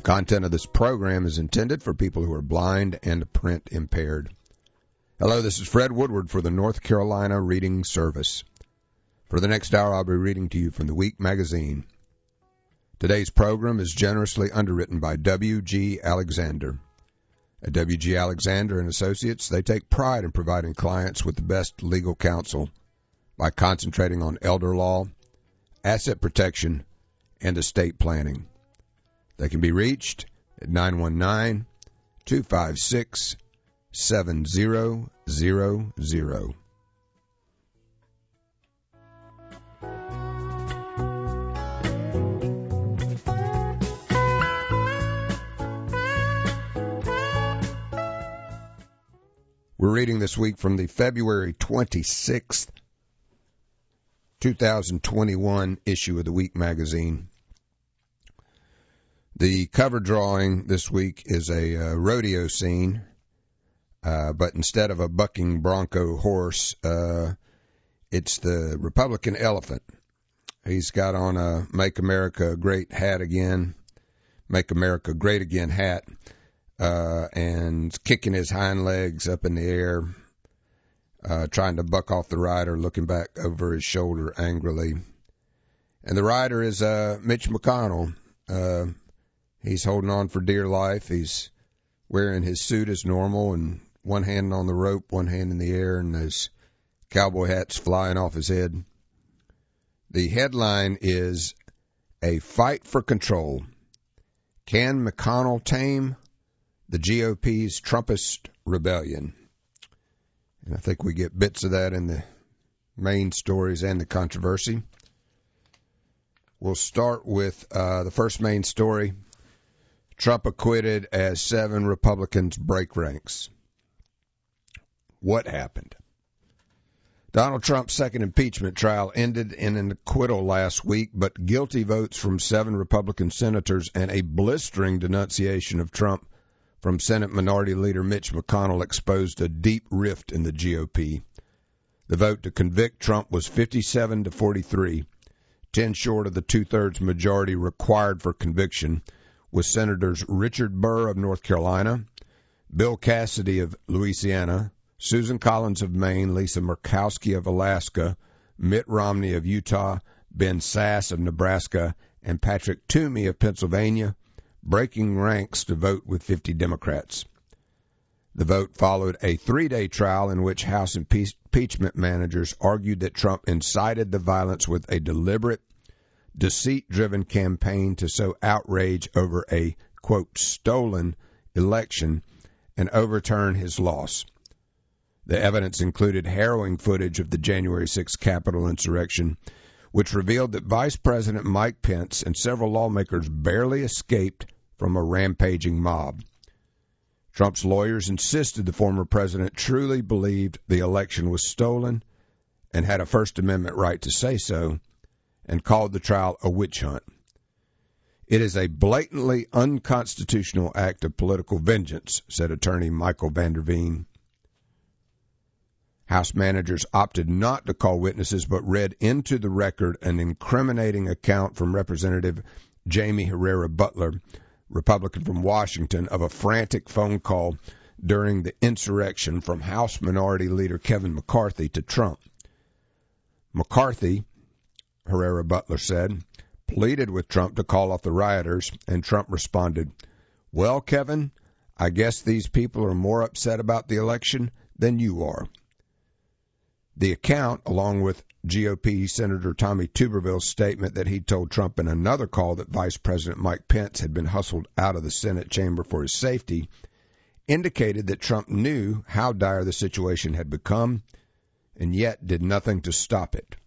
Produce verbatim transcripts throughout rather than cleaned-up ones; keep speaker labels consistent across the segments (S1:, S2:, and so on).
S1: content of this program is intended for people who are blind and print impaired. Hello, this is Fred Woodward for the North Carolina Reading Service. For the next hour, I'll be reading to you from the Week magazine. Today's program is generously underwritten by W G Alexander. At W G Alexander and Associates, they take pride in providing clients with the best legal counsel by concentrating on elder law, asset protection, and estate planning. They can be reached at nine one nine, two five six, seven zero zero zero. We're reading this week from the February twenty-sixth, twenty twenty-one issue of the Week magazine. The cover drawing this week is a uh, rodeo scene, uh, but instead of a bucking bronco horse, uh, it's the Republican elephant. He's got on a Make America Great hat again, Make America Great Again hat, uh, and kicking his hind legs up in the air, uh, trying to buck off the rider, looking back over his shoulder angrily. And the rider is uh, Mitch McConnell. Uh, He's holding on for dear life. He's wearing his suit as normal and one hand on the rope, one hand in the air, and his cowboy hat's flying off his head. The headline is A Fight for Control. Can McConnell tame the G O P's Trumpist rebellion? And I think we get bits of that in the main stories and the controversy. We'll start with uh, the first main story. Trump acquitted as seven Republicans break ranks. What happened? Donald Trump's second impeachment trial ended in an acquittal last week, but guilty votes from seven Republican senators and a blistering denunciation of Trump from Senate Minority Leader Mitch McConnell exposed a deep rift in the G O P. The vote to convict Trump was fifty-seven to forty-three, ten short of the two-thirds majority required for conviction, with Senators Richard Burr of North Carolina, Bill Cassidy of Louisiana, Susan Collins of Maine, Lisa Murkowski of Alaska, Mitt Romney of Utah, Ben Sasse of Nebraska, and Patrick Toomey of Pennsylvania, breaking ranks to vote with fifty Democrats. The vote followed a three-day trial in which House impeachment managers argued that Trump incited the violence with a deliberate, deceit-driven campaign to sow outrage over a, quote, stolen election and overturn his loss. The evidence included harrowing footage of the January sixth Capitol insurrection, which revealed that Vice President Mike Pence and several lawmakers barely escaped from a rampaging mob. Trump's lawyers insisted the former president truly believed the election was stolen and had a First Amendment right to say so, and called the trial a witch hunt. It is a blatantly unconstitutional act of political vengeance, said attorney Michael Van der Veen. House managers opted not to call witnesses, but read into the record an incriminating account from Representative Jamie Herrera Butler, Republican from Washington, of a frantic phone call during the insurrection from House Minority Leader Kevin McCarthy to Trump. McCarthy, Herrera Butler said, pleaded with Trump to call off the rioters, and Trump responded, well, Kevin, I guess these people are more upset about the election than you are. The account, along with G O P Senator Tommy Tuberville's statement that he told Trump in another call that Vice President Mike Pence had been hustled out of the Senate chamber for his safety, indicated that Trump knew how dire the situation had become and yet did nothing to stop it.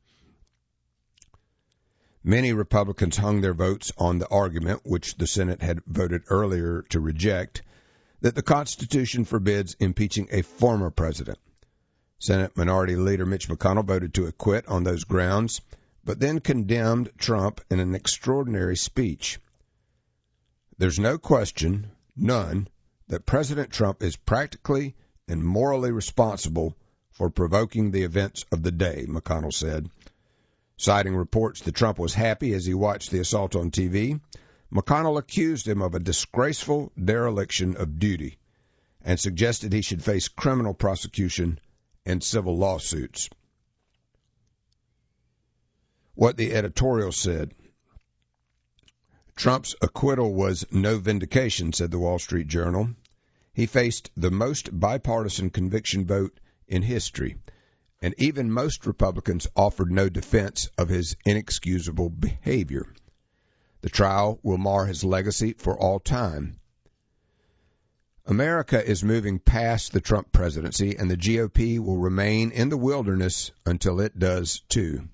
S1: Many Republicans hung their votes on the argument, which the Senate had voted earlier to reject, that the Constitution forbids impeaching a former president. Senate Minority Leader Mitch McConnell voted to acquit on those grounds, but then condemned Trump in an extraordinary speech. There's no question, none, that President Trump is practically and morally responsible for provoking the events of the day, McConnell said. Citing reports that Trump was happy as he watched the assault on T V, McConnell accused him of a disgraceful dereliction of duty and suggested he should face criminal prosecution and civil lawsuits. What the editorial said: Trump's acquittal was no vindication, said the Wall Street Journal. He faced the most bipartisan conviction vote in history, and even most Republicans offered no defense of his inexcusable behavior. The trial will mar his legacy for all time. America is moving past the Trump presidency, and the G O P will remain in the wilderness until it does too.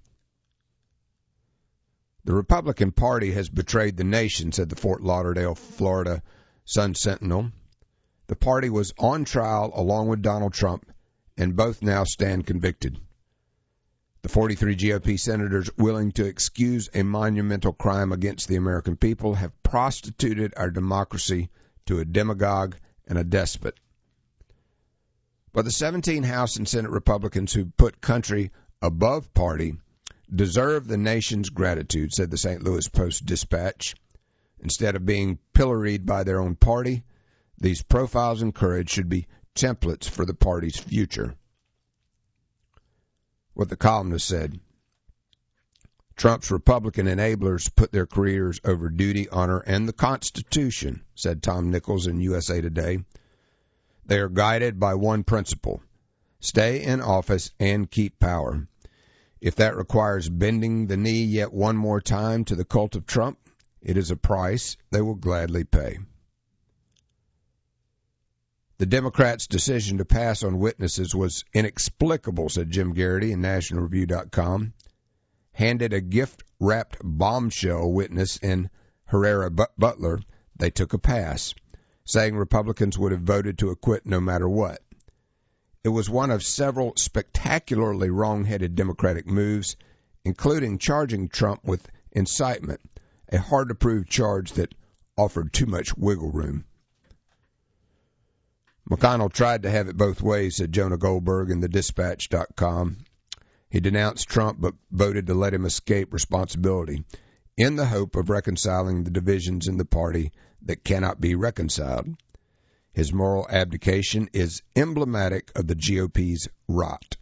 S1: The Republican Party has betrayed the nation, said the Fort Lauderdale, Florida Sun-Sentinel. The party was on trial along with Donald Trump, and both now stand convicted. The forty-three G O P senators willing to excuse a monumental crime against the American people have prostituted our democracy to a demagogue and a despot. But the seventeen House and Senate Republicans who put country above party deserve the nation's gratitude, said the Saint Louis Post-Dispatch. Instead of being pilloried by their own party, these profiles and courage should be templates for the party's future. What the columnist said: Trump's Republican enablers put their careers over duty, honor, and the Constitution, said Tom Nichols in U S A Today. They are guided by one principle: stay in office and keep power. If that requires bending the knee yet one more time to the cult of Trump, it is a price they will gladly pay. The Democrats' decision to pass on witnesses was inexplicable, said Jim Garrity in National Review dot com. Handed a gift-wrapped bombshell witness in Herrera Butler, they took a pass, saying Republicans would have voted to acquit no matter what. It was one of several spectacularly wrong-headed Democratic moves, including charging Trump with incitement, a hard-to-prove charge that offered too much wiggle room. McConnell tried to have it both ways, said Jonah Goldberg in the Dispatch dot com. He denounced Trump but voted to let him escape responsibility in the hope of reconciling the divisions in the party that cannot be reconciled. His moral abdication is emblematic of the G O P's rot.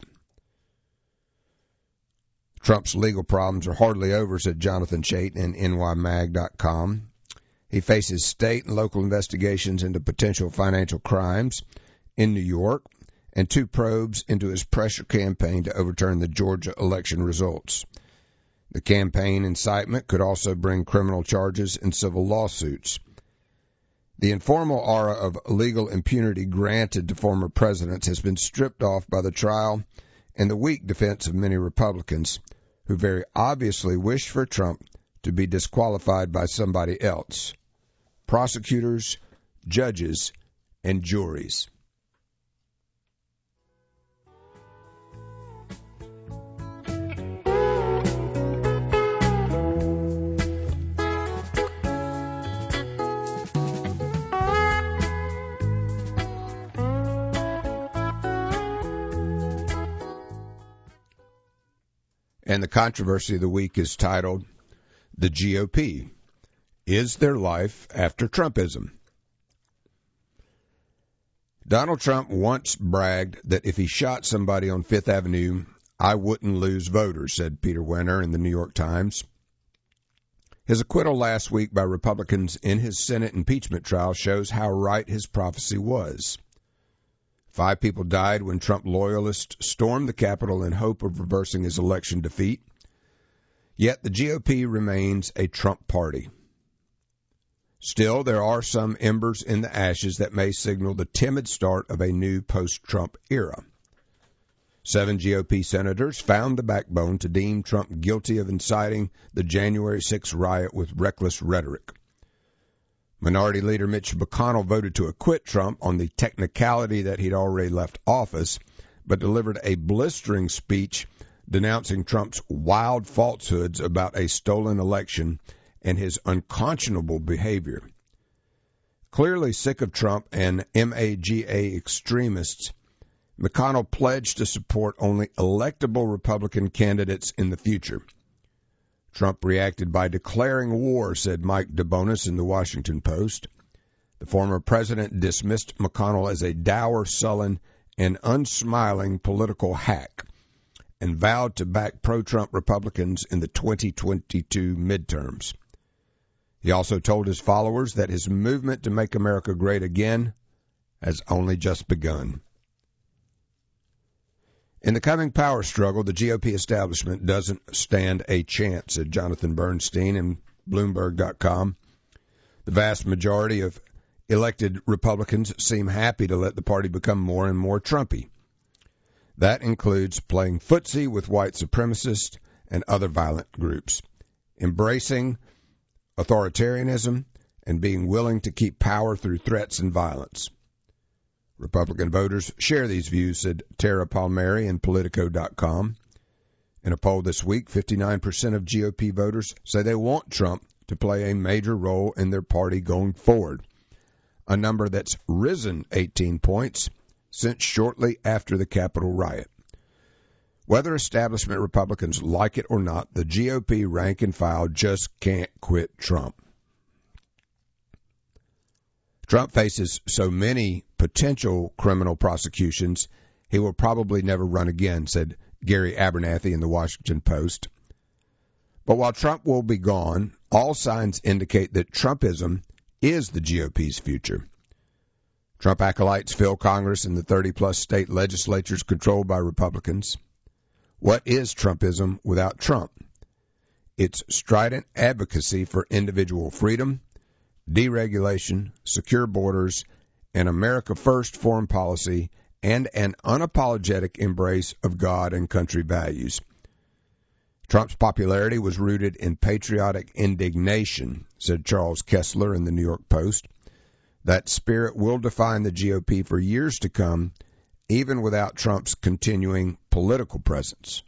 S1: Trump's legal problems are hardly over, said Jonathan Chait in N Y mag dot com. He faces state and local investigations into potential financial crimes in New York and two probes into his pressure campaign to overturn the Georgia election results. The campaign incitement could also bring criminal charges and civil lawsuits. The informal aura of legal impunity granted to former presidents has been stripped off by the trial and the weak defense of many Republicans who very obviously wish for Trump to be disqualified by somebody else: prosecutors, judges, and juries. And the controversy of the week is titled, "The G O P. Is There Life After Trumpism?" Donald Trump once bragged that if he shot somebody on Fifth Avenue, I wouldn't lose voters, said Peter Wenner in the New York Times. His acquittal last week by Republicans in his Senate impeachment trial shows how right his prophecy was. Five people died when Trump loyalists stormed the Capitol in hope of reversing his election defeat. Yet the G O P remains a Trump party. Still, there are some embers in the ashes that may signal the timid start of a new post-Trump era. Seven G O P senators found the backbone to deem Trump guilty of inciting the January sixth riot with reckless rhetoric. Minority Leader Mitch McConnell voted to acquit Trump on the technicality that he'd already left office, but delivered a blistering speech denouncing Trump's wild falsehoods about a stolen election and his unconscionable behavior. Clearly sick of Trump and MAGA extremists, McConnell pledged to support only electable Republican candidates in the future. Trump reacted by declaring war, said Mike DeBonis in the Washington Post. The former president dismissed McConnell as a dour, sullen, and unsmiling political hack and vowed to back pro-Trump Republicans in the twenty twenty-two midterms. He also told his followers that his movement to make America great again has only just begun. In the coming power struggle, the G O P establishment doesn't stand a chance, said Jonathan Bernstein in Bloomberg dot com. The vast majority of elected Republicans seem happy to let the party become more and more Trumpy. That includes playing footsie with white supremacists and other violent groups, embracing authoritarianism, and being willing to keep power through threats and violence. Republican voters share these views, said Tara Palmieri in Politico dot com. In a poll this week, fifty-nine percent of G O P voters say they want Trump to play a major role in their party going forward, a number that's risen eighteen points since shortly after the Capitol riot. Whether establishment Republicans like it or not, the G O P rank and file just can't quit Trump. Trump faces so many potential criminal prosecutions, he will probably never run again, said Gary Abernathy in the Washington Post. But while Trump will be gone, all signs indicate that Trumpism is the G O P's future. Trump acolytes fill Congress and the thirty-plus state legislatures controlled by Republicans. What is Trumpism without Trump? It's strident advocacy for individual freedom, deregulation, secure borders, an America First foreign policy, and an unapologetic embrace of God and country values. Trump's popularity was rooted in patriotic indignation, said Charles Kessler in the New York Post. That spirit will define the G O P for years to come, even without Trump's continuing political presence.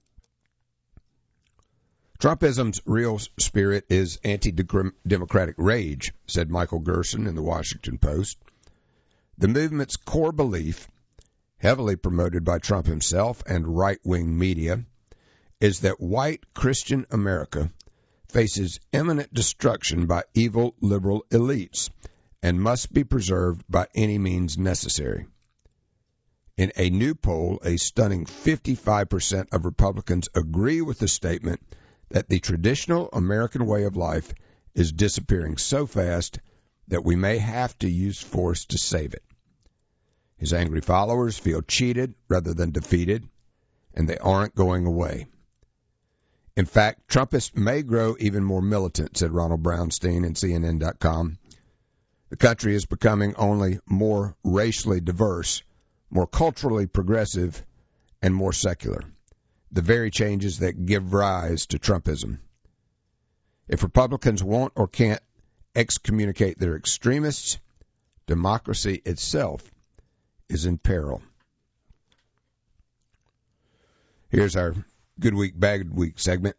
S1: Trumpism's real spirit is anti-democratic rage, said Michael Gerson in the Washington Post. The movement's core belief, heavily promoted by Trump himself and right-wing media, is that white Christian America faces imminent destruction by evil liberal elites and must be preserved by any means necessary. In a new poll, a stunning fifty-five percent of Republicans agree with the statement that the traditional American way of life is disappearing so fast that we may have to use force to save it. His angry followers feel cheated rather than defeated, and they aren't going away. In fact, Trumpists may grow even more militant, said Ronald Brownstein in C N N dot com. The country is becoming only more racially diverse, more culturally progressive, and more secular. The very changes that give rise to Trumpism. If Republicans won't or can't excommunicate their extremists, democracy itself is in peril. Here's our Good Week, Bad Week segment.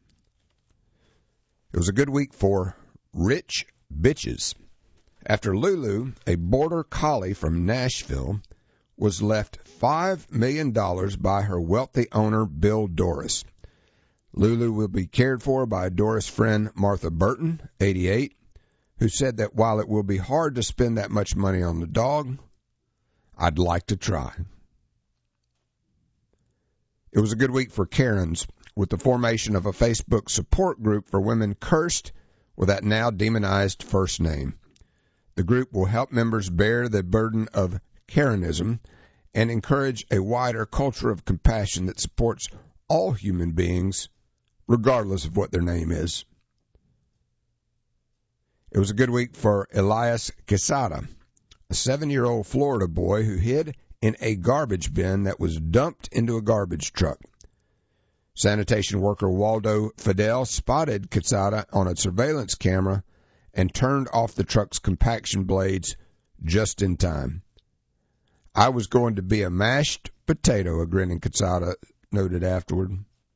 S1: It was a good week for rich bitches. After Lulu, a border collie from Nashville, was left five million dollars by her wealthy owner, Bill Doris. Lulu will be cared for by Doris' friend, Martha Burton, eighty-eight, who said that while it will be hard to spend that much money on the dog, I'd like to try. It was a good week for Karens, with the formation of a Facebook support group for women cursed with that now demonized first name. The group will help members bear the burden of Karenism and encourage a wider culture of compassion that supports all human beings, regardless of what their name is. It was a good week for Elias Quesada, a seven-year-old Florida boy who hid in a garbage bin that was dumped into a garbage truck. Sanitation worker Waldo Fidel spotted Quesada on a surveillance camera and turned off the truck's compaction blades just in time. I was going to be a mashed potato, a grinning Quesada noted afterward.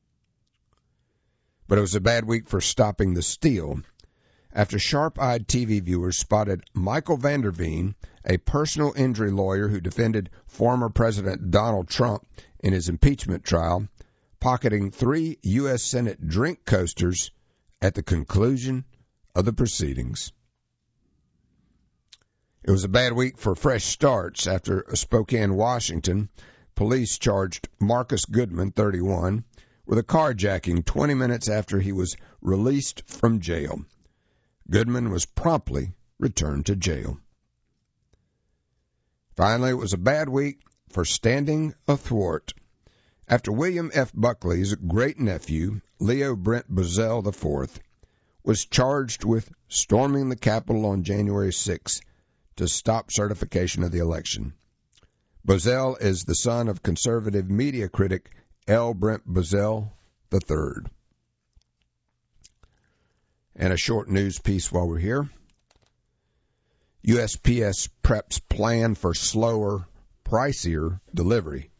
S1: But it was a bad week for stopping the steal. After sharp-eyed T V viewers spotted Michael Vanderveen, a personal injury lawyer who defended former President Donald Trump in his impeachment trial, pocketing three U S Senate drink coasters at the conclusion of the proceedings. It was a bad week for fresh starts after Spokane, Washington. Police charged Marcus Goodman, thirty-one, with a carjacking twenty minutes after he was released from jail. Goodman was promptly returned to jail. Finally, it was a bad week for standing athwart. After William F. Buckley's great-nephew, Leo Brent Bozell the fourth, was charged with storming the Capitol on January sixth to stop certification of the election. Bozell is the son of conservative media critic L. Brent Bozell the third. And a short news piece while we're here. U S P S preps plan for slower, pricier delivery.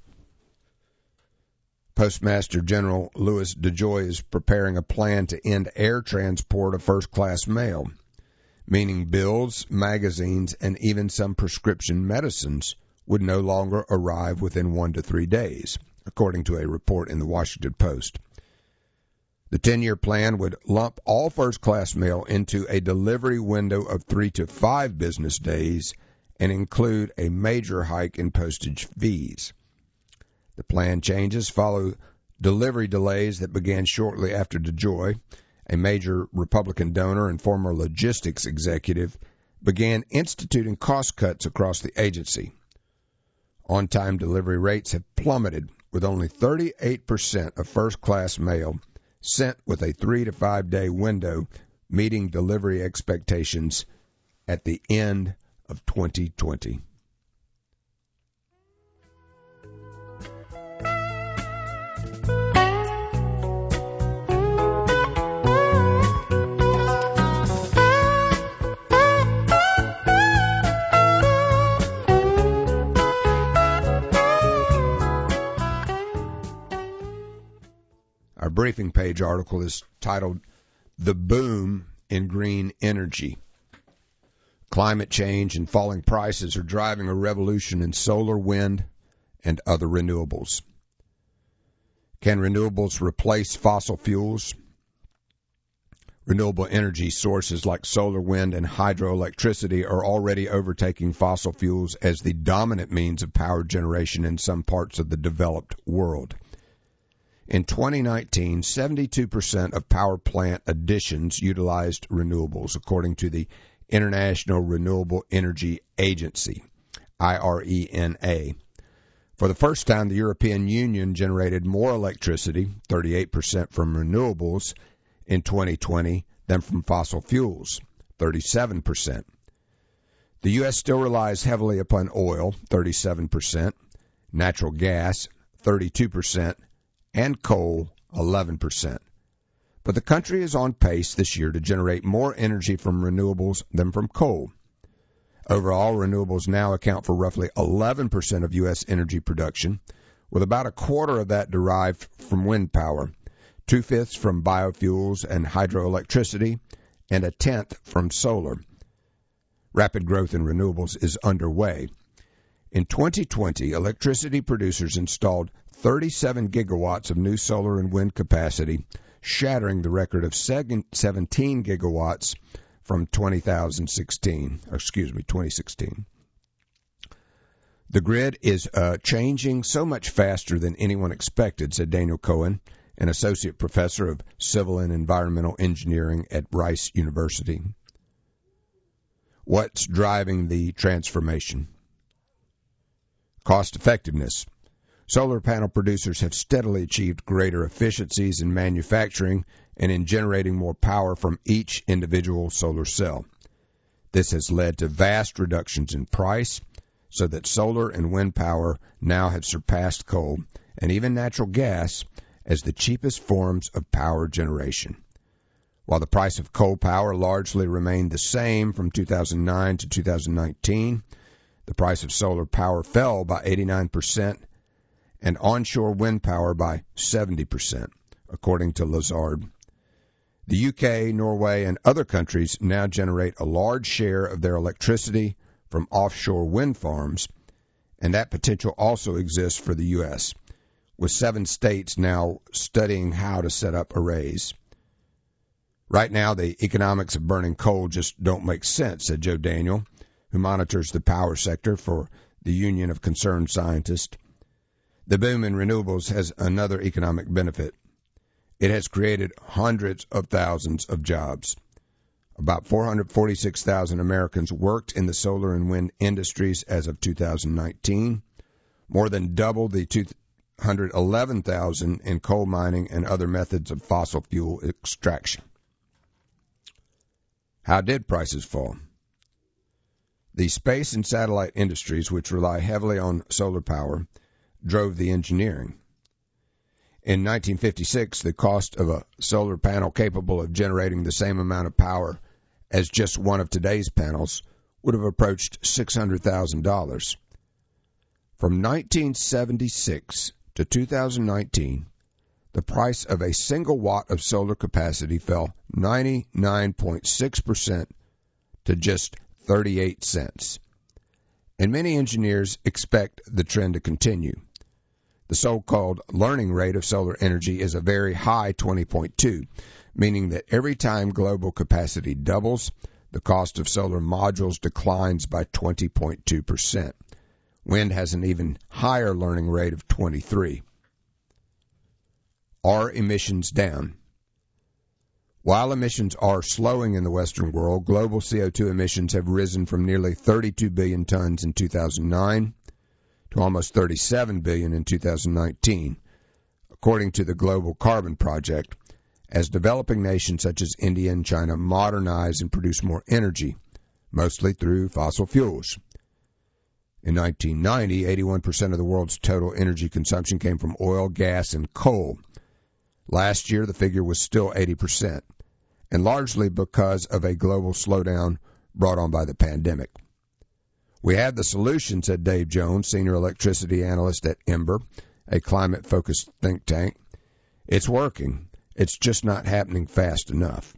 S1: Postmaster General Louis DeJoy is preparing a plan to end air transport of first-class mail, meaning bills, magazines, and even some prescription medicines would no longer arrive within one to three days, according to a report in the Washington Post. The ten-year plan would lump all first-class mail into a delivery window of three to five business days and include a major hike in postage fees. The plan changes follow delivery delays that began shortly after DeJoy, a major Republican donor and former logistics executive, began instituting cost cuts across the agency. On-time delivery rates have plummeted, with only thirty-eight percent of first-class mail sent with a three to five day window meeting delivery expectations at the end of twenty twenty. Our briefing page article is titled, "The Boom in Green Energy." Climate change and falling prices are driving a revolution in solar, wind, and other renewables. Can renewables replace fossil fuels? Renewable energy sources like solar, wind, and hydroelectricity are already overtaking fossil fuels as the dominant means of power generation in some parts of the developed world. In twenty nineteen, seventy-two percent of power plant additions utilized renewables, according to the International Renewable Energy Agency, I R E N A. For the first time, the European Union generated more electricity, thirty-eight percent from renewables, in twenty twenty than from fossil fuels, thirty-seven percent. The U S still relies heavily upon oil, thirty-seven percent, natural gas, thirty-two percent, and coal, eleven percent. But the country is on pace this year to generate more energy from renewables than from coal. Overall, renewables now account for roughly eleven percent of U S energy production, with about a quarter of that derived from wind power, two-fifths from biofuels and hydroelectricity, and a tenth from solar. Rapid growth in renewables is underway. In twenty twenty, electricity producers installed thirty-seven gigawatts of new solar and wind capacity, shattering the record of seventeen gigawatts from twenty sixteen. Excuse me, twenty sixteen. The grid is uh, changing so much faster than anyone expected, said Daniel Cohen, an associate professor of civil and environmental engineering at Rice University. What's driving the transformation? Cost effectiveness. Solar panel producers have steadily achieved greater efficiencies in manufacturing and in generating more power from each individual solar cell. This has led to vast reductions in price, so that solar and wind power now have surpassed coal and even natural gas as the cheapest forms of power generation. While the price of coal power largely remained the same from two thousand nine to two thousand nineteen, the price of solar power fell by eighty-nine percent and onshore wind power by seventy percent, according to Lazard. The U K, Norway, and other countries now generate a large share of their electricity from offshore wind farms, and that potential also exists for the U S, with seven states now studying how to set up arrays. Right now, the economics of burning coal just don't make sense, said Joe Daniel, who monitors the power sector for the Union of Concerned Scientists. The boom in renewables has another economic benefit. It has created hundreds of thousands of jobs. About four hundred forty-six thousand Americans worked in the solar and wind industries as of two thousand nineteen, more than double the two hundred eleven thousand in coal mining and other methods of fossil fuel extraction. How did prices fall? The space and satellite industries, which rely heavily on solar power, drove the engineering. In nineteen fifty-six, the cost of a solar panel capable of generating the same amount of power as just one of today's panels would have approached six hundred thousand dollars. From nineteen seventy-six to two thousand nineteen, the price of a single watt of solar capacity fell ninety-nine point six percent to just thirty-eight cents. And many engineers expect the trend to continue. The so-called learning rate of solar energy is a very high twenty point two, meaning that every time global capacity doubles, the cost of solar modules declines by twenty point two percent. Wind has an even higher learning rate of twenty-three. Are emissions down? While emissions are slowing in the Western world, global C O two emissions have risen from nearly thirty-two billion tons in two thousand nine to almost thirty-seven billion in two thousand nineteen, according to the Global Carbon Project, as developing nations such as India and China modernize and produce more energy, mostly through fossil fuels. In nineteen ninety, eighty-one percent of the world's total energy consumption came from oil, gas, and coal. Last year, the figure was still eighty percent, and largely because of a global slowdown brought on by the pandemic. We have the solution, said Dave Jones, senior electricity analyst at Ember, a climate-focused think tank. It's working. It's just not happening fast enough.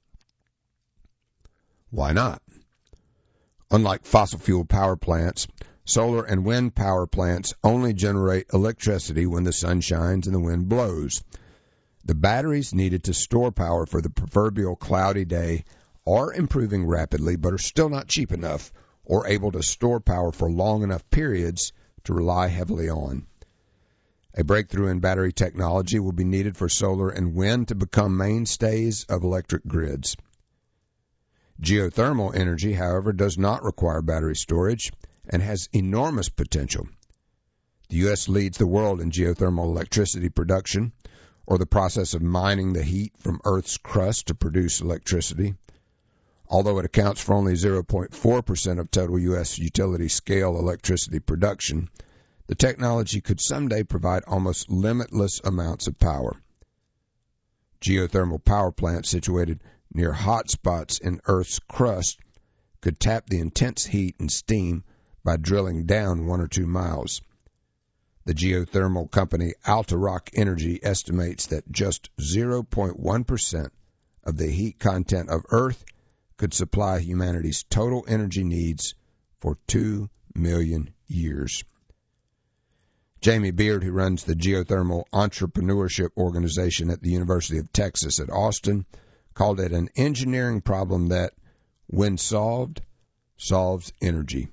S1: Why not? Unlike fossil fuel power plants, solar and wind power plants only generate electricity when the sun shines and the wind blows. The batteries needed to store power for the proverbial cloudy day are improving rapidly, but are still not cheap enough or able to store power for long enough periods to rely heavily on. A breakthrough in battery technology will be needed for solar and wind to become mainstays of electric grids. Geothermal energy, however, does not require battery storage and has enormous potential. The U S leads the world in geothermal electricity production, or the process of mining the heat from Earth's crust to produce electricity. Although it accounts for only zero point four percent of total U S utility-scale electricity production, the technology could someday provide almost limitless amounts of power. Geothermal power plants situated near hot spots in Earth's crust could tap the intense heat and steam by drilling down one or two miles. The geothermal company Alta-Rock Energy estimates that just zero point one percent of the heat content of Earth could supply humanity's total energy needs for two million years. Jamie Beard, who runs the Geothermal Entrepreneurship Organization at the University of Texas at Austin, called it an engineering problem that, when solved, solves energy.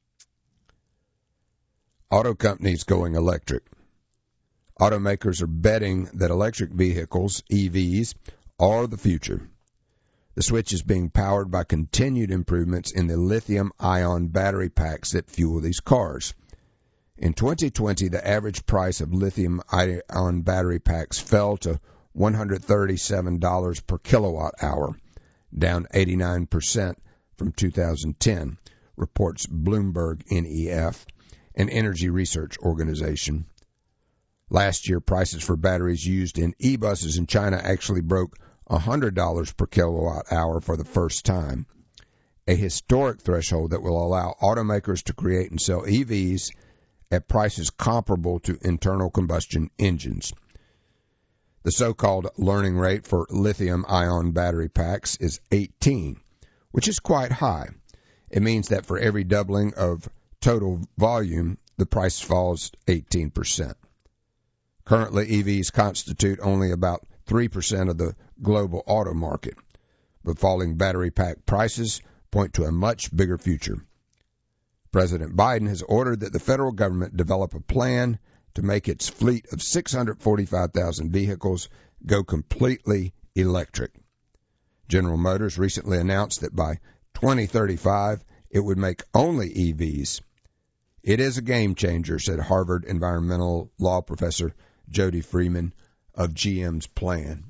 S1: Auto companies going electric. Automakers are betting that electric vehicles, E Vs, are the future. The switch is being powered by continued improvements in the lithium-ion battery packs that fuel these cars. In twenty twenty, the average price of lithium-ion battery packs fell to one hundred thirty-seven dollars per kilowatt hour, down eighty-nine percent from two thousand ten, reports Bloomberg N E F, an energy research organization. Last year, prices for batteries used in e-buses in China actually broke one hundred dollars per kilowatt hour for the first time, a historic threshold that will allow automakers to create and sell E Vs at prices comparable to internal combustion engines. The so-called learning rate for lithium-ion battery packs is eighteen, which is quite high. It means that for every doubling of total volume, the price falls eighteen percent. Currently, E Vs constitute only about three percent of the global auto market, but falling battery pack prices point to a much bigger future. President Biden has ordered that the federal government develop a plan to make its fleet of six hundred forty-five thousand vehicles go completely electric. General Motors recently announced that by twenty thirty-five, it would make only E Vs. It is a game changer, said Harvard environmental law professor Jody Freeman of G M's plan.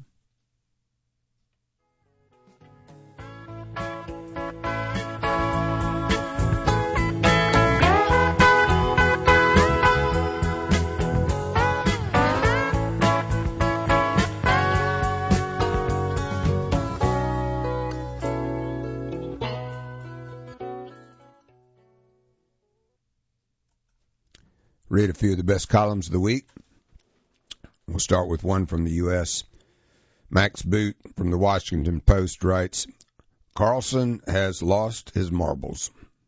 S1: Read a few of the best columns of the week. We'll start with one from the U S Max Boot from the Washington Post writes, Carlson has lost his marbles.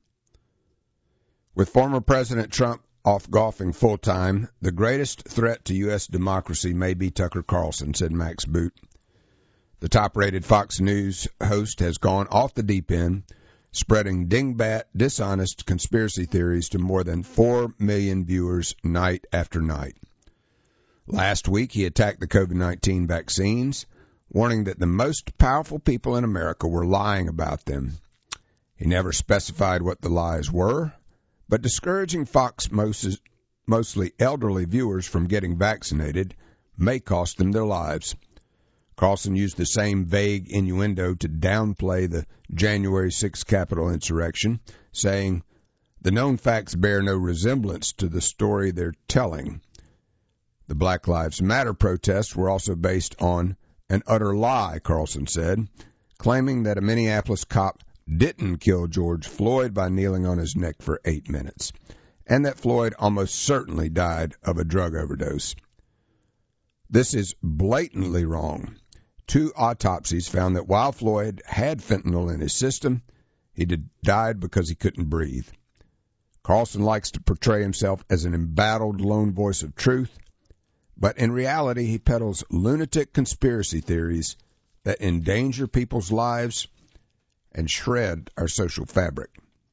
S1: With former President Trump off golfing full-time, the greatest threat to U S democracy may be Tucker Carlson, said Max Boot. The top-rated Fox News host has gone off the deep end, spreading dingbat, dishonest conspiracy theories to more than four million viewers night after night. Last week, he attacked the COVID nineteen vaccines, warning that the most powerful people in America were lying about them. He never specified what the lies were, but discouraging Fox most, mostly elderly viewers from getting vaccinated may cost them their lives. Carlson used the same vague innuendo to downplay the January sixth Capitol insurrection, saying, the known facts bear no resemblance to the story they're telling. The Black Lives Matter protests were also based on an utter lie, Carlson said, claiming that a Minneapolis cop didn't kill George Floyd by kneeling on his neck for eight minutes, and that Floyd almost certainly died of a drug overdose. This is blatantly wrong. Two autopsies found that while Floyd had fentanyl in his system, he did, died because he couldn't breathe. Carlson likes to portray himself as an embattled lone voice of truth, but in reality he peddles lunatic conspiracy theories that endanger people's lives and shred our social fabric.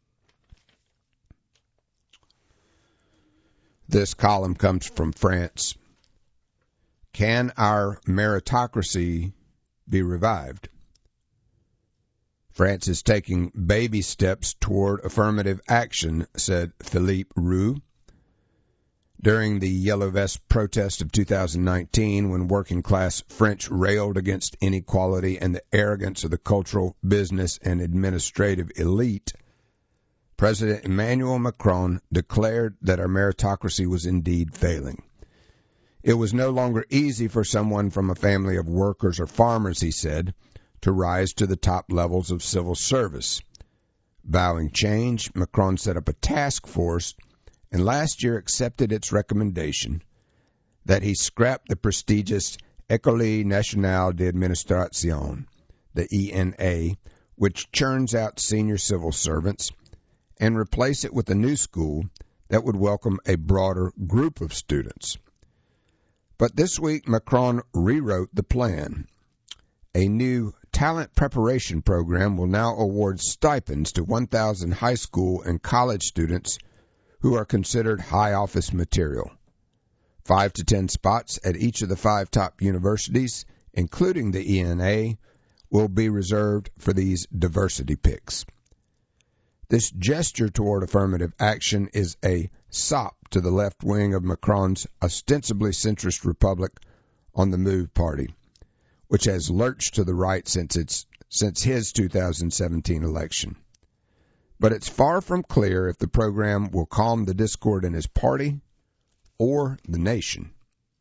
S1: This column comes from France. Can our meritocracy be revived? France is taking baby steps toward affirmative action, said Philippe Roux. During the Yellow Vest protest of two thousand nineteen, when working-class French railed against inequality and the arrogance of the cultural, business, and administrative elite, President Emmanuel Macron declared that our meritocracy was indeed failing. It was no longer easy for someone from a family of workers or farmers, he said, to rise to the top levels of civil service. Vowing change, Macron set up a task force and last year accepted its recommendation that he scrap the prestigious École Nationale d'Administration, the E N A, which churns out senior civil servants, and replace it with a new school that would welcome a broader group of students. But this week, Macron rewrote the plan. A new talent preparation program will now award stipends to one thousand high school and college students who are considered high office material. Five to ten spots at each of the five top universities, including the E N A, will be reserved for these diversity picks. This gesture toward affirmative action is a sop to the left wing of Macron's ostensibly centrist Republic on the Move party, which has lurched to the right since its since his two thousand seventeen election. But it's far from clear if the program will calm the discord in his party or the nation.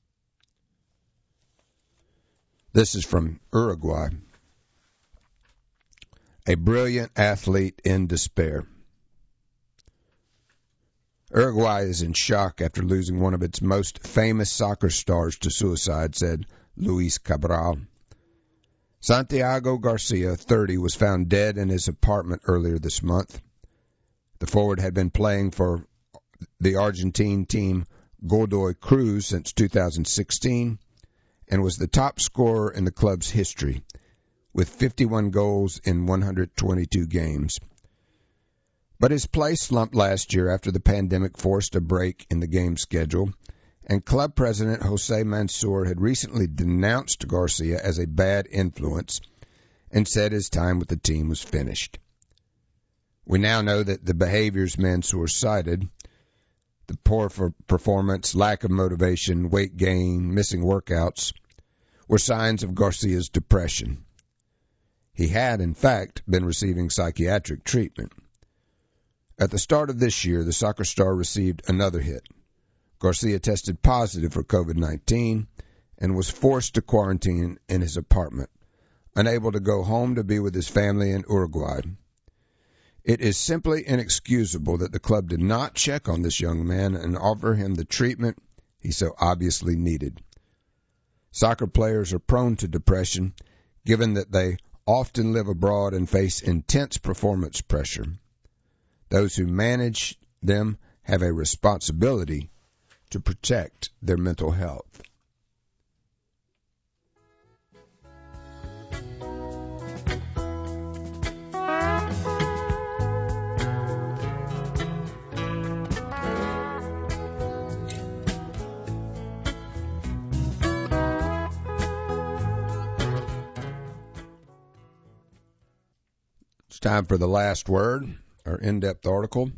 S1: This is from Uruguay. A brilliant athlete in despair. Uruguay is in shock after losing one of its most famous soccer stars to suicide, said Luis Cabral. Santiago Garcia, thirty, was found dead in his apartment earlier this month. The forward had been playing for the Argentine team Godoy Cruz since two thousand sixteen and was the top scorer in the club's history, with fifty-one goals in one hundred twenty-two games. But his play slumped last year after the pandemic forced a break in the game schedule, and club president Jose Mansour had recently denounced Garcia as a bad influence and said his time with the team was finished. We now know that the behaviors Mansour cited, the poor for performance, lack of motivation, weight gain, missing workouts, were signs of Garcia's depression. He had, in fact, been receiving psychiatric treatment. At the start of this year, the soccer star received another hit. Garcia tested positive for COVID nineteen and was forced to quarantine in his apartment, unable to go home to be with his family in Uruguay. It is simply inexcusable that the club did not check on this young man and offer him the treatment he so obviously needed. Soccer players are prone to depression, given that they often live abroad and face intense performance pressure. Those who manage them have a responsibility to protect their mental health. It's time for the last word, our in-depth article.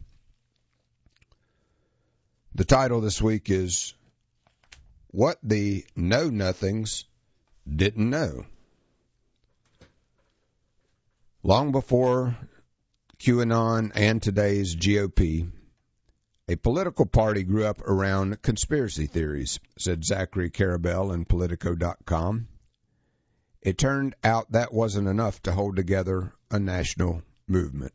S1: The title this week is What the Know-Nothings Didn't Know. Long before QAnon and today's G O P, a political party grew up around conspiracy theories, said Zachary Karabell in Politico dot com. It turned out that wasn't enough to hold together a national movement.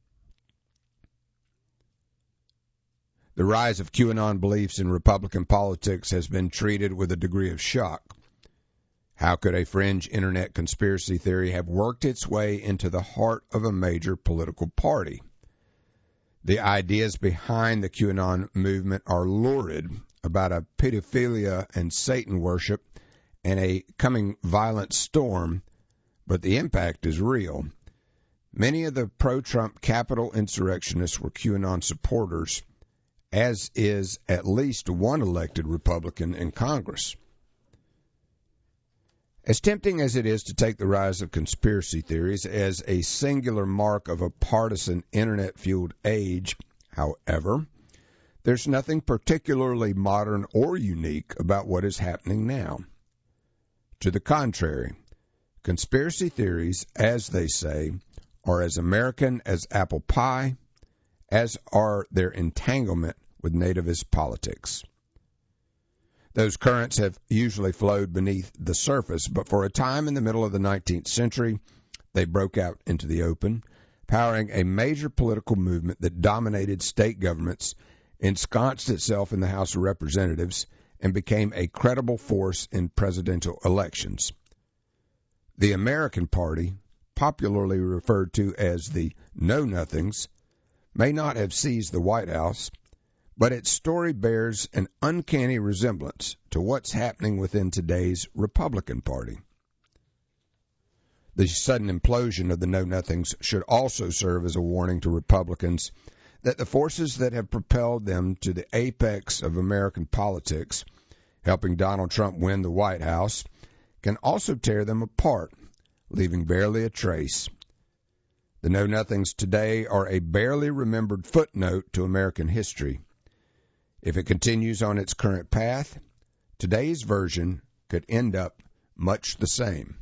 S1: The rise of QAnon beliefs in Republican politics has been treated with a degree of shock. How could a fringe internet conspiracy theory have worked its way into the heart of a major political party? The ideas behind the QAnon movement are lurid about a pedophilia and Satan worship and a coming violent storm, but the impact is real. Many of the pro-Trump Capitol insurrectionists were QAnon supporters, as is at least one elected Republican in Congress. As tempting as it is to take the rise of conspiracy theories as a singular mark of a partisan internet-fueled age, however, there's nothing particularly modern or unique about what is happening now. To the contrary, conspiracy theories, as they say, are as American as apple pie, as are their entanglement with nativist politics. Those currents have usually flowed beneath the surface, but for a time in the middle of the nineteenth century, they broke out into the open, powering a major political movement that dominated state governments, ensconced itself in the House of Representatives, and became a credible force in presidential elections. The American Party, popularly referred to as the Know-Nothings, may not have seized the White House, but its story bears an uncanny resemblance to what's happening within today's Republican Party. The sudden implosion of the Know-Nothings should also serve as a warning to Republicans that the forces that have propelled them to the apex of American politics, helping Donald Trump win the White House, can also tear them apart, leaving barely a trace. The Know-Nothings today are a barely remembered footnote to American history. If it continues on its current path, today's version could end up much the same.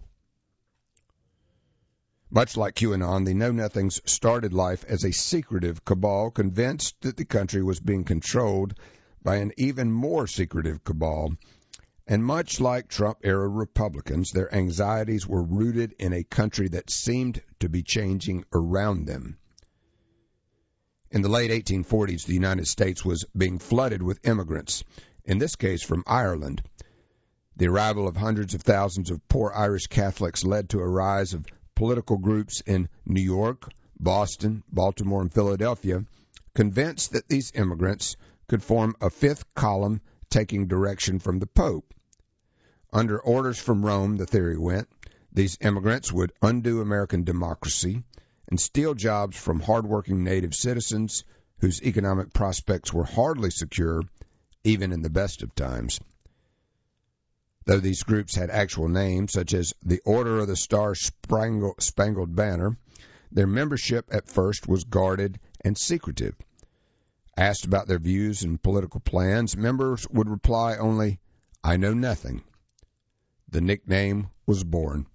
S1: Much like QAnon, the Know-Nothings started life as a secretive cabal convinced that the country was being controlled by an even more secretive cabal. And much like Trump-era Republicans, their anxieties were rooted in a country that seemed to be changing around them. In the late eighteen forties, the United States was being flooded with immigrants, in this case from Ireland. The arrival of hundreds of thousands of poor Irish Catholics led to a rise of political groups in New York, Boston, Baltimore, and Philadelphia, convinced that these immigrants could form a fifth column taking direction from the Pope. Under orders from Rome, the theory went, these immigrants would undo American democracy and steal jobs from hardworking native citizens whose economic prospects were hardly secure, even in the best of times. Though these groups had actual names, such as the Order of the Star-Spangled Banner, their membership at first was guarded and secretive. Asked about their views and political plans, members would reply only, "I know nothing." The nickname was born.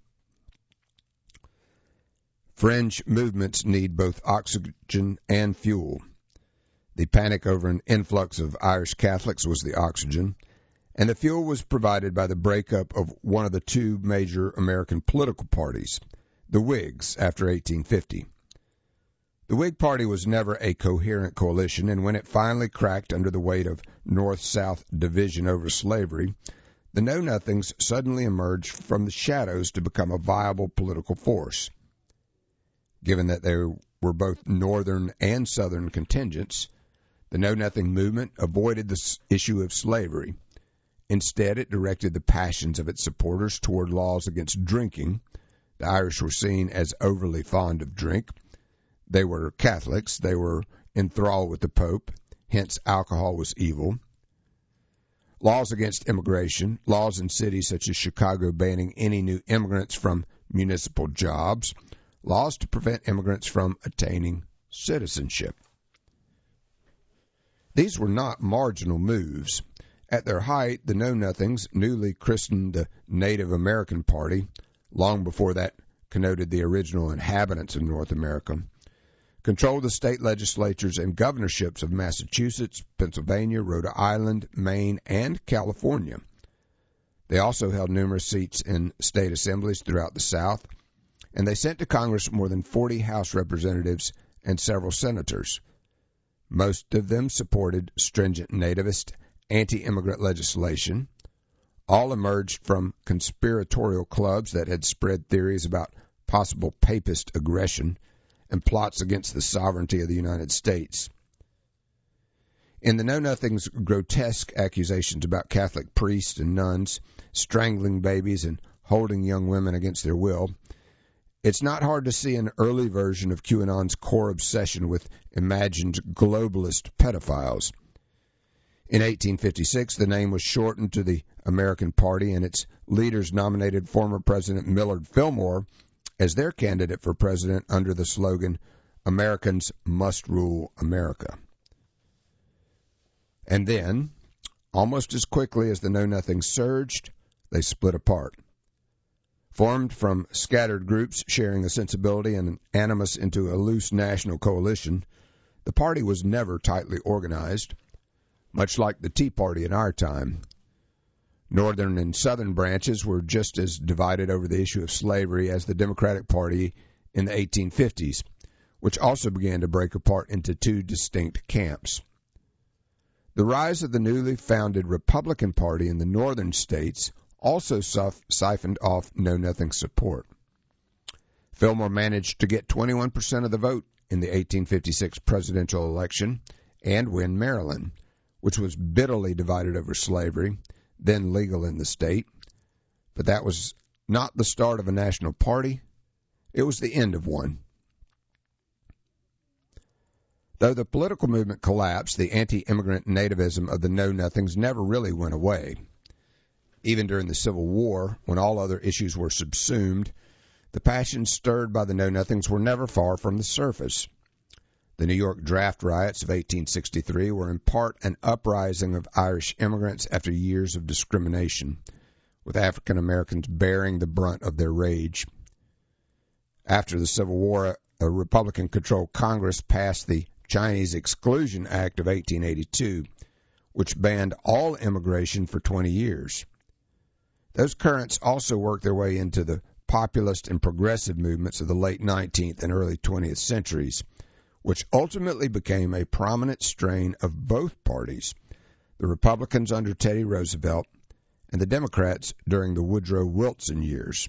S1: Fringe movements need both oxygen and fuel. The panic over an influx of Irish Catholics was the oxygen, and the fuel was provided by the breakup of one of the two major American political parties, the Whigs, after eighteen fifty. The Whig Party was never a coherent coalition, and when it finally cracked under the weight of North-South division over slavery, the Know-Nothings suddenly emerged from the shadows to become a viable political force. Given that they were both Northern and Southern contingents, the Know-Nothing movement avoided the issue of slavery. Instead, it directed the passions of its supporters toward laws against drinking. The Irish were seen as overly fond of drink. They were Catholics. They were enthralled with the Pope. Hence, alcohol was evil. Laws against immigration, laws in cities such as Chicago banning any new immigrants from municipal jobs, laws to prevent immigrants from attaining citizenship. These were not marginal moves. At their height, the Know-Nothings, newly christened the Native American Party, long before that connoted the original inhabitants of North America, controlled the state legislatures and governorships of Massachusetts, Pennsylvania, Rhode Island, Maine, and California. They also held numerous seats in state assemblies throughout the South, and they sent to Congress more than forty House representatives and several senators. Most of them supported stringent nativist, anti-immigrant legislation. All emerged from conspiratorial clubs that had spread theories about possible papist aggression and plots against the sovereignty of the United States. In the Know-Nothings' grotesque accusations about Catholic priests and nuns strangling babies and holding young women against their will, it's not hard to see an early version of QAnon's core obsession with imagined globalist pedophiles. In eighteen fifty-six, the name was shortened to the American Party, and its leaders nominated former President Millard Fillmore as their candidate for president under the slogan, "Americans must rule America." And then, almost as quickly as the Know-Nothings surged, they split apart. Formed from scattered groups sharing a sensibility and an animus into a loose national coalition, the party was never tightly organized, much like the Tea Party in our time. Northern and Southern branches were just as divided over the issue of slavery as the Democratic Party in the eighteen fifties, which also began to break apart into two distinct camps. The rise of the newly founded Republican Party in the northern states also siphoned off Know-Nothing support. Fillmore managed to get twenty-one percent of the vote in the eighteen fifty-six presidential election and win Maryland, which was bitterly divided over slavery, then legal in the state. But that was not the start of a national party. It was the end of one. Though the political movement collapsed, the anti-immigrant nativism of the Know-Nothings never really went away. Even during the Civil War, when all other issues were subsumed, the passions stirred by the Know-Nothings were never far from the surface. The New York draft riots of eighteen sixty-three were in part an uprising of Irish immigrants after years of discrimination, with African Americans bearing the brunt of their rage. After the Civil War, a Republican-controlled Congress passed the Chinese Exclusion Act of eighteen eighty-two, which banned all immigration for twenty years. Those currents also worked their way into the populist and progressive movements of the late nineteenth and early twentieth centuries, which ultimately became a prominent strain of both parties, the Republicans under Teddy Roosevelt and the Democrats during the Woodrow Wilson years.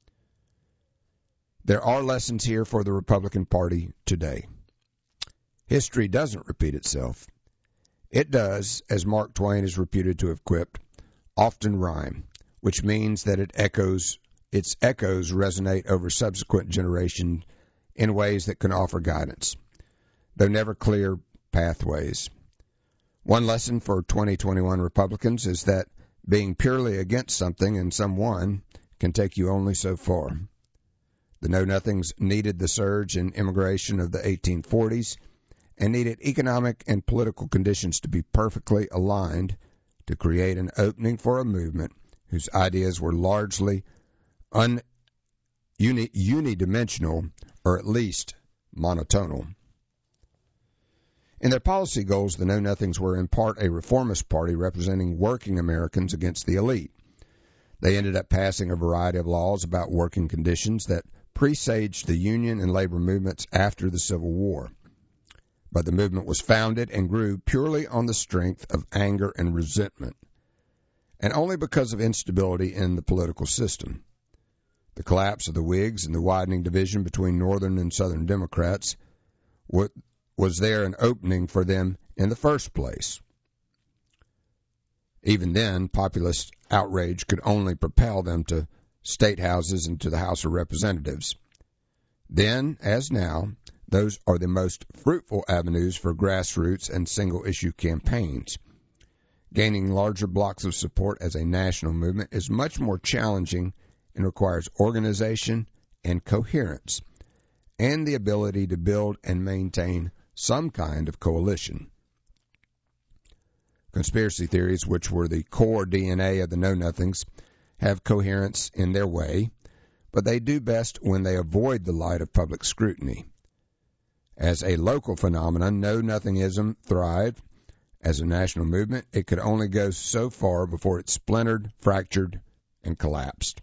S1: There are lessons here for the Republican Party today. History doesn't repeat itself. It does, as Mark Twain is reputed to have quipped, often rhyme, which means that it echoes, its echoes resonate over subsequent generations in ways that can offer guidance, though never clear pathways. One lesson for twenty twenty-one Republicans is that being purely against something and someone can take you only so far. The Know-Nothings needed the surge in immigration of the eighteen forties and needed economic and political conditions to be perfectly aligned to create an opening for a movement whose ideas were largely un, uni, unidimensional or at least monotonal. In their policy goals, the Know-Nothings were in part a reformist party representing working Americans against the elite. They ended up passing a variety of laws about working conditions that presaged the union and labor movements after the Civil War. But the movement was founded and grew purely on the strength of anger and resentment, and only because of instability in the political system. The collapse of the Whigs and the widening division between Northern and Southern Democrats was there an opening for them in the first place. Even then, populist outrage could only propel them to state houses and to the House of Representatives. Then, as now, those are the most fruitful avenues for grassroots and single-issue campaigns. Gaining larger blocks of support as a national movement is much more challenging and requires organization and coherence, and the ability to build and maintain some kind of coalition. Conspiracy theories, which were the core D N A of the Know-Nothings, have coherence in their way, but they do best when they avoid the light of public scrutiny. As a local phenomenon, Know-Nothingism thrived. As a national movement, it could only go so far before it splintered, fractured, and collapsed.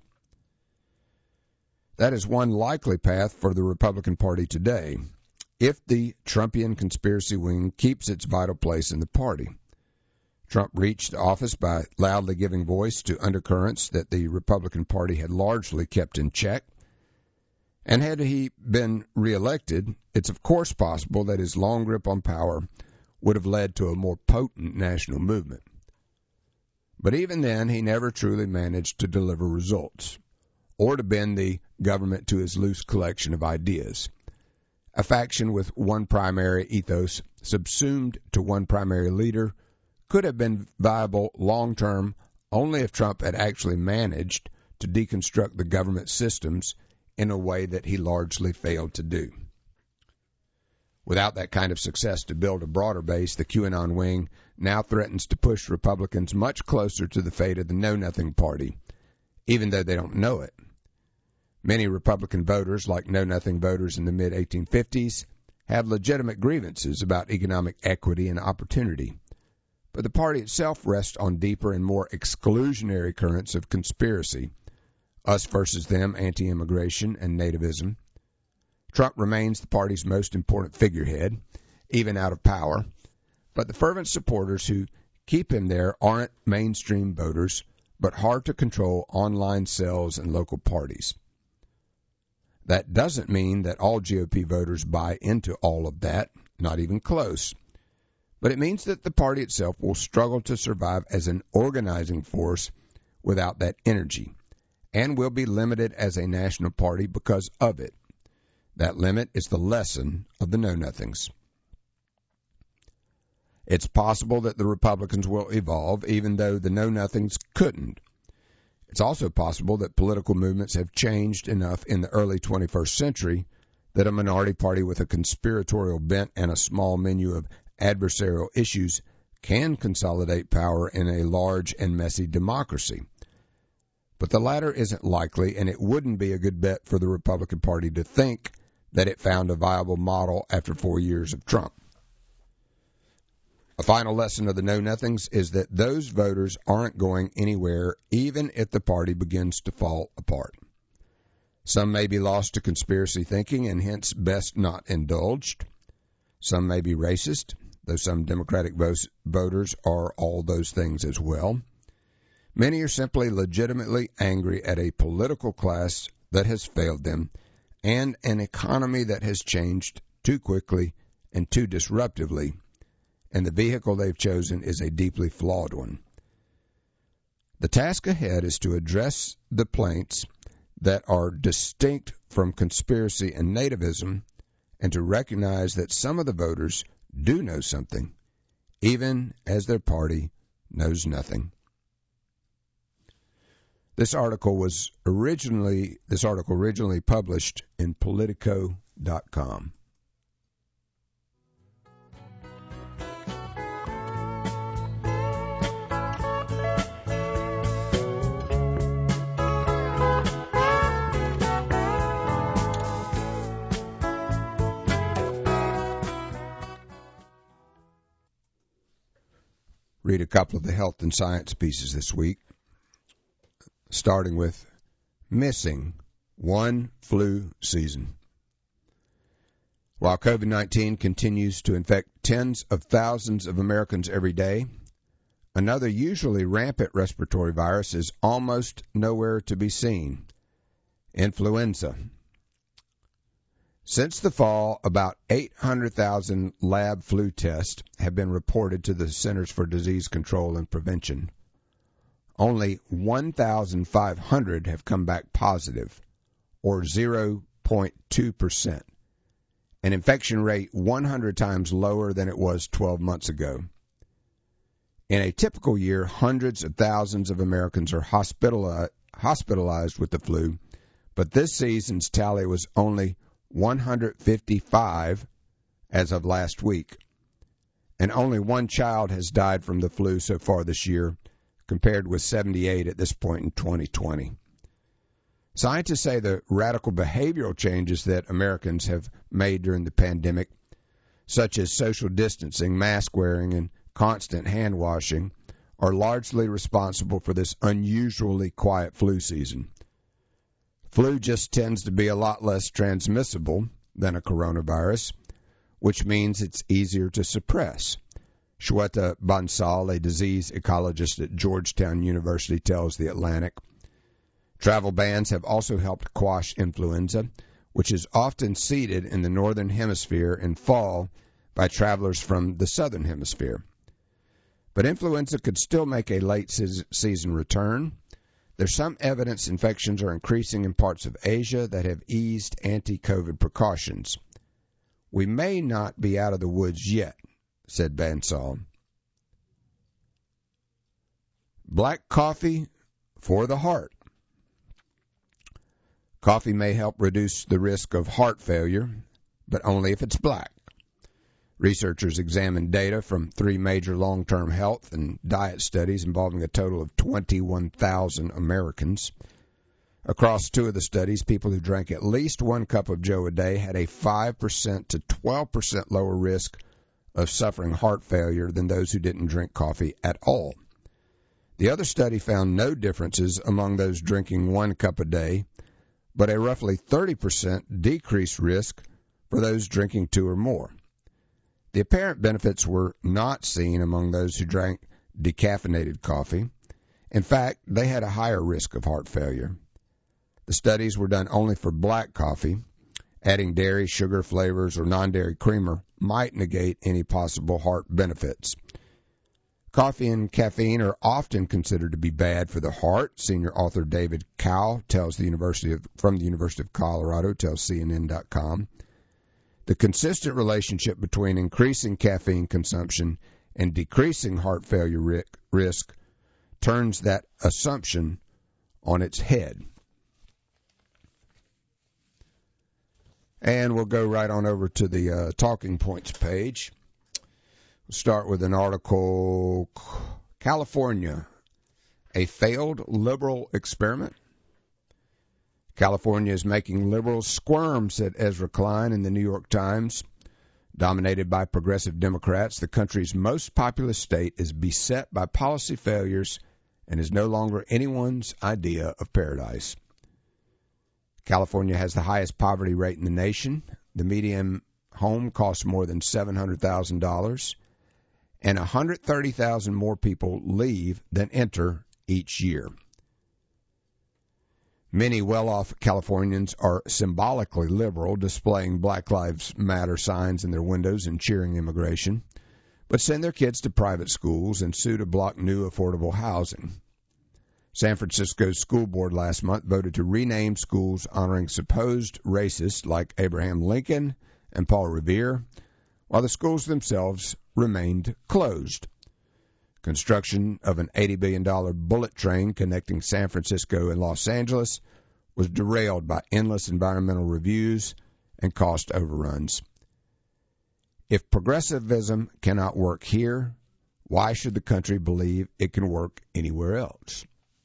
S1: That is one likely path for the Republican Party today, if the Trumpian conspiracy wing keeps its vital place in the party. Trump reached office by loudly giving voice to undercurrents that the Republican Party had largely kept in check. And had he been reelected, it's of course possible that his long grip on power would have led to a more potent national movement. But even then, he never truly managed to deliver results, or to bend the government to his loose collection of ideas. A faction with one primary ethos, subsumed to one primary leader, could have been viable long-term only if Trump had actually managed to deconstruct the government systems in a way that he largely failed to do. Without that kind of success to build a broader base, the QAnon wing now threatens to push Republicans much closer to the fate of the Know-Nothing Party, even though they don't know it. Many Republican voters, like Know-Nothing voters in the mid eighteen fifties, have legitimate grievances about economic equity and opportunity. But the party itself rests on deeper and more exclusionary currents of conspiracy, us versus them, anti-immigration, and nativism. Trump remains the party's most important figurehead, even out of power, but the fervent supporters who keep him there aren't mainstream voters, but hard-to-control online cells and local parties. That doesn't mean that all G O P voters buy into all of that, not even close. But it means that the party itself will struggle to survive as an organizing force without that energy, and will be limited as a national party because of it. That limit is the lesson of the Know-Nothings. It's possible that the Republicans will evolve, even though the Know-Nothings couldn't. It's also possible that political movements have changed enough in the early twenty-first century that a minority party with a conspiratorial bent and a small menu of adversarial issues can consolidate power in a large and messy democracy. But the latter isn't likely, and it wouldn't be a good bet for the Republican Party to think that it found a viable model after four years of Trump. A final lesson of the Know-Nothings is that those voters aren't going anywhere even if the party begins to fall apart. Some may be lost to conspiracy thinking and hence best not indulged. Some may be racist, though some Democratic voters are all those things as well. Many are simply legitimately angry at a political class that has failed them and an economy that has changed too quickly and too disruptively, and the vehicle they've chosen is a deeply flawed one. The task ahead is to address the plaints that are distinct from conspiracy and nativism, and to recognize that some of the voters do know something, even as their party knows nothing. This article was originally this article originally published in Politico dot com. Read a couple of the health and science pieces this week, starting with missing one flu season. While COVID nineteen continues to infect tens of thousands of Americans every day, another usually rampant respiratory virus is almost nowhere to be seen: influenza. Since the fall, about eight hundred thousand lab flu tests have been reported to the Centers for Disease Control and Prevention. Only one thousand five hundred have come back positive, or zero point two percent, an infection rate one hundred times lower than it was twelve months ago. In a typical year, hundreds of thousands of Americans are hospitali- hospitalized with the flu, but this season's tally was only one hundred fifty-five as of last week, and only one child has died from the flu so far this year, compared with seventy-eight at this point in twenty twenty. Scientists say the radical behavioral changes that Americans have made during the pandemic, such as social distancing, mask wearing, and constant hand washing, are largely responsible for this unusually quiet flu season. Flu just tends to be a lot less transmissible than a coronavirus, which means it's easier to suppress. Shweta Bansal, a disease ecologist at Georgetown University, tells The Atlantic. Travel bans have also helped quash influenza, which is often seeded in the northern hemisphere in fall by travelers from the southern hemisphere. But influenza could still make a late season return. There's some evidence infections are increasing in parts of Asia that have eased anti-COVID precautions. We may not be out of the woods yet, said Bansal. Black coffee for the heart. Coffee may help reduce the risk of heart failure, but only if it's black. Researchers examined data from three major long-term health and diet studies involving a total of twenty-one thousand Americans. Across two of the studies, people who drank at least one cup of Joe a day had a five percent to twelve percent lower risk of suffering heart failure than those who didn't drink coffee at all. The other study found no differences among those drinking one cup a day, but a roughly thirty percent decreased risk for those drinking two or more. The apparent benefits were not seen among those who drank decaffeinated coffee. In fact, they had a higher risk of heart failure. The studies were done only for black coffee. Adding dairy, sugar, flavors, or non-dairy creamer might negate any possible heart benefits. Coffee and caffeine are often considered to be bad for the heart. Senior author David Cowell tells the University of, from the University of Colorado tells C N N dot com. The consistent relationship between increasing caffeine consumption and decreasing heart failure risk turns that assumption on its head. And we'll go right on over to the uh, talking points page. We'll start with an article, California, a failed liberal experiment. California is making liberals squirm, said Ezra Klein in the New York Times. Dominated by progressive Democrats, the country's most populous state is beset by policy failures and is no longer anyone's idea of paradise. California has the highest poverty rate in the nation. The median home costs more than seven hundred thousand dollars, and one hundred thirty thousand more people leave than enter each year. Many well-off Californians are symbolically liberal, displaying Black Lives Matter signs in their windows and cheering immigration. but send their kids to private schools and sue to block new affordable housing. San Francisco's school board last month voted to rename schools honoring supposed racists like Abraham Lincoln and Paul Revere, while the schools themselves remained closed. Construction of an eighty billion dollars bullet train connecting San Francisco and Los Angeles was derailed by endless environmental reviews and cost overruns. If progressivism cannot work here, why should the country believe it can work anywhere else?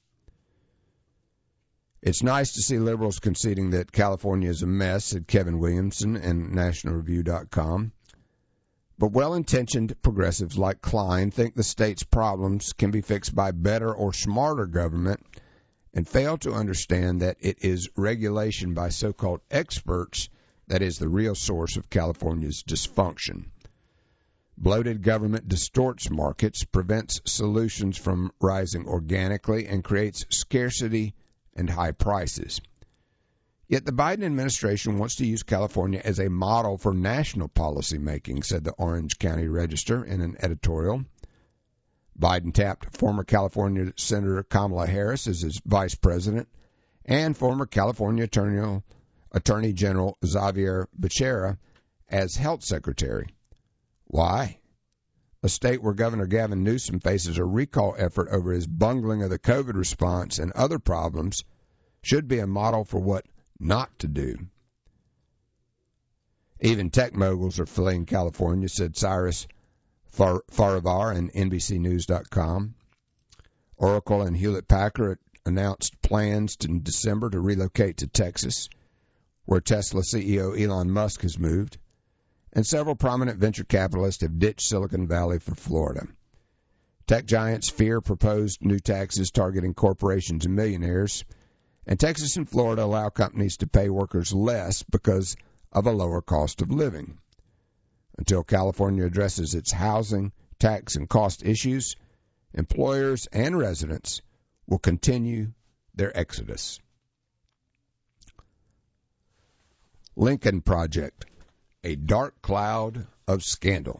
S1: It's nice to see liberals conceding that California is a mess, said Kevin Williamson in National Review dot com. But well-intentioned progressives like Klein think the state's problems can be fixed by better or smarter government and fail to understand that it is regulation by so-called experts that is the real source of California's dysfunction. Bloated government distorts markets, prevents solutions from rising organically, and creates scarcity and high prices. Yet the Biden administration wants to use California as a model for national policy making, said the Orange County Register in an editorial. Biden tapped former California Senator Kamala Harris as his vice president and former California Attorney, Attorney General Xavier Becerra as health secretary. Why? A state where Governor Gavin Newsom faces a recall effort over his bungling of the COVID response and other problems should be a model for what not to do. Even tech moguls are fleeing California, said Cyrus Far- Farivar in N B C News dot com. Oracle and Hewlett-Packard announced plans in December to relocate to Texas, where Tesla C E O Elon Musk has moved, and several prominent venture capitalists have ditched Silicon Valley for Florida. Tech giants fear proposed new taxes targeting corporations and millionaires, and Texas and Florida allow companies to pay workers less because of a lower cost of living. Until California addresses its housing, tax, and cost issues, employers and residents will continue their exodus. Lincoln Project, a dark cloud of scandal.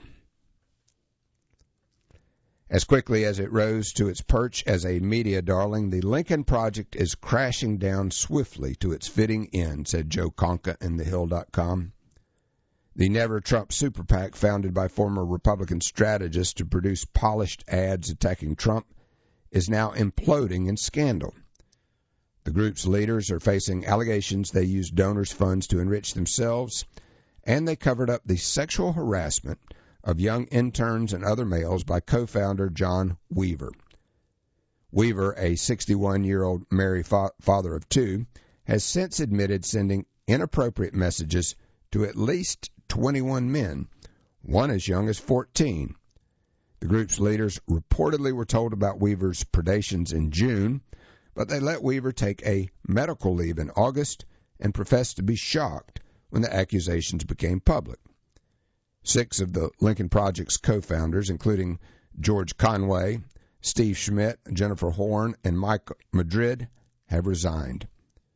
S1: As quickly as it rose to its perch as a media darling, the Lincoln Project is crashing down swiftly to its fitting end, said Joe Conca in the hill dot com. The Never Trump super PAC, founded by former Republican strategists to produce polished ads attacking Trump, is now imploding in scandal. The group's leaders are facing allegations they used donors' funds to enrich themselves, and they covered up the sexual harassment of young interns and other males by co-founder John Weaver. Weaver, a sixty-one-year-old married fa- father of two, has since admitted sending inappropriate messages to at least twenty-one men, one as young as fourteen. The group's leaders reportedly were told about Weaver's predations in June, but they let Weaver take a medical leave in August and professed to be shocked when the accusations became public. Six of the Lincoln Project's co-founders, including George Conway, Steve Schmidt, Jennifer Horn, and Mike Madrid, have resigned.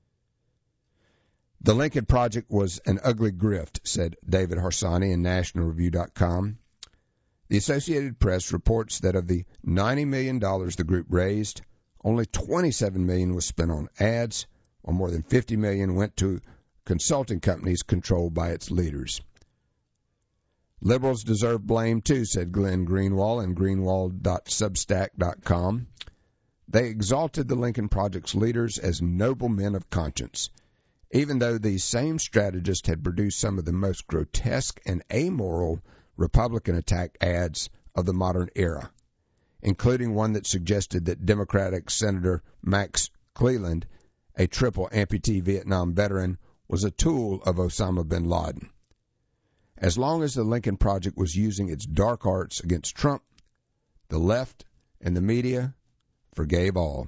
S1: The Lincoln Project was an ugly grift, said David Harsanyi in National Review dot com. The Associated Press reports that of the ninety million dollars the group raised, only twenty-seven million dollars was spent on ads, while more than fifty million dollars went to consulting companies controlled by its leaders. Liberals deserve blame, too, said Glenn Greenwald in greenwald dot substack dot com. They exalted the Lincoln Project's leaders as noble men of conscience, even though these same strategists had produced some of the most grotesque and amoral Republican attack ads of the modern era, including one that suggested that Democratic Senator Max Cleland, a triple amputee Vietnam veteran, was a tool of Osama bin Laden. As long as the Lincoln Project was using its dark arts against Trump, the left and the media forgave all.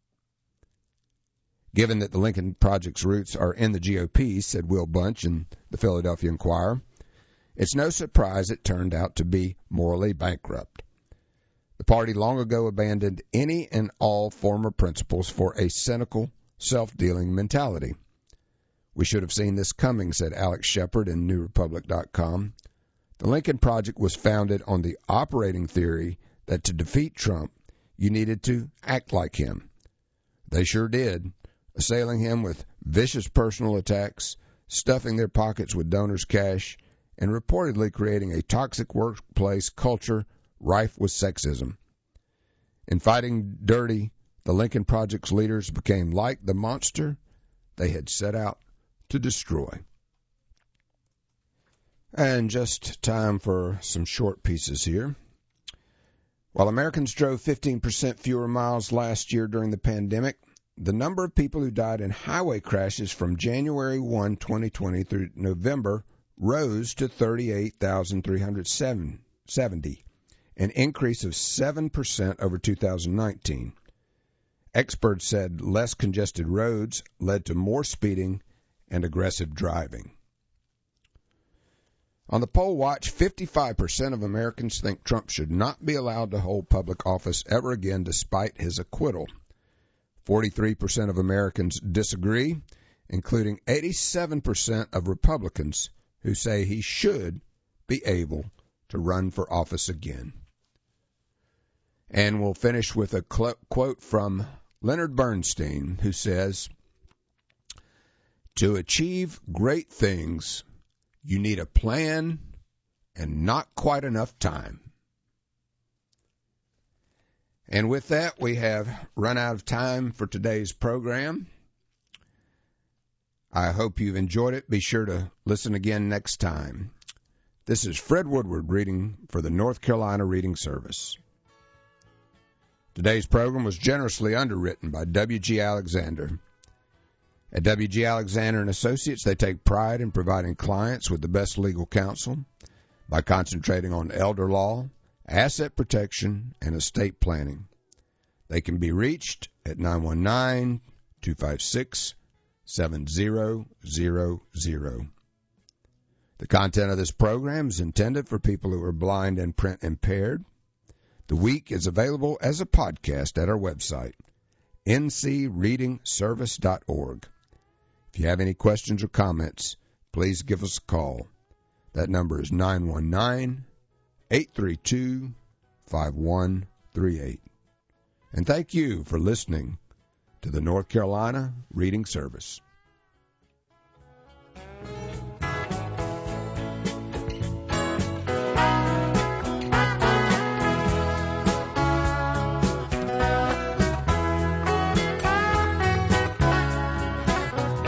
S1: Given that the Lincoln Project's roots are in the G O P, said Will Bunch in the Philadelphia Inquirer, it's no surprise it turned out to be morally bankrupt. The party long ago abandoned any and all former principles for a cynical, self-dealing mentality. We should have seen this coming, said Alex Shepard in New Republic dot com. The Lincoln Project was founded on the operating theory that to defeat Trump, you needed to act like him. They sure did, assailing him with vicious personal attacks, stuffing their pockets with donors' cash, and reportedly creating a toxic workplace culture rife with sexism. In fighting dirty, the Lincoln Project's leaders became like the monster they had set out to destroy. And just time for some short pieces here. While Americans drove fifteen percent fewer miles last year during the pandemic, the number of people who died in highway crashes from January first, twenty twenty through November rose to thirty-eight thousand three hundred seventy, an increase of seven percent over two thousand nineteen. Experts said less congested roads led to more speeding and aggressive driving. On the poll watch, fifty-five percent of Americans think Trump should not be allowed to hold public office ever again despite his acquittal. forty-three percent of Americans disagree, including eighty-seven percent of Republicans who say he should be able to run for office again. And we'll finish with a quote from Leonard Bernstein, who says, "To achieve great things, you need a plan and not quite enough time." And with that, we have run out of time for today's program. I hope you've enjoyed it. Be sure to listen again next time. This is Fred Woodward reading for the North Carolina Reading Service. Today's program was generously underwritten by W G Alexander. At W G Alexander and Associates, they take pride in providing clients with the best legal counsel by concentrating on elder law, asset protection, and estate planning. They can be reached at nine one nine, two five six, seven zero zero zero. The content of this program is intended for people who are blind and print impaired. The week is available as a podcast at our website, n c reading service dot org. If you have any questions or comments, please give us a call. That number is nine one nine, eight three two, five one three eight. And thank you for listening to the North Carolina Reading Service.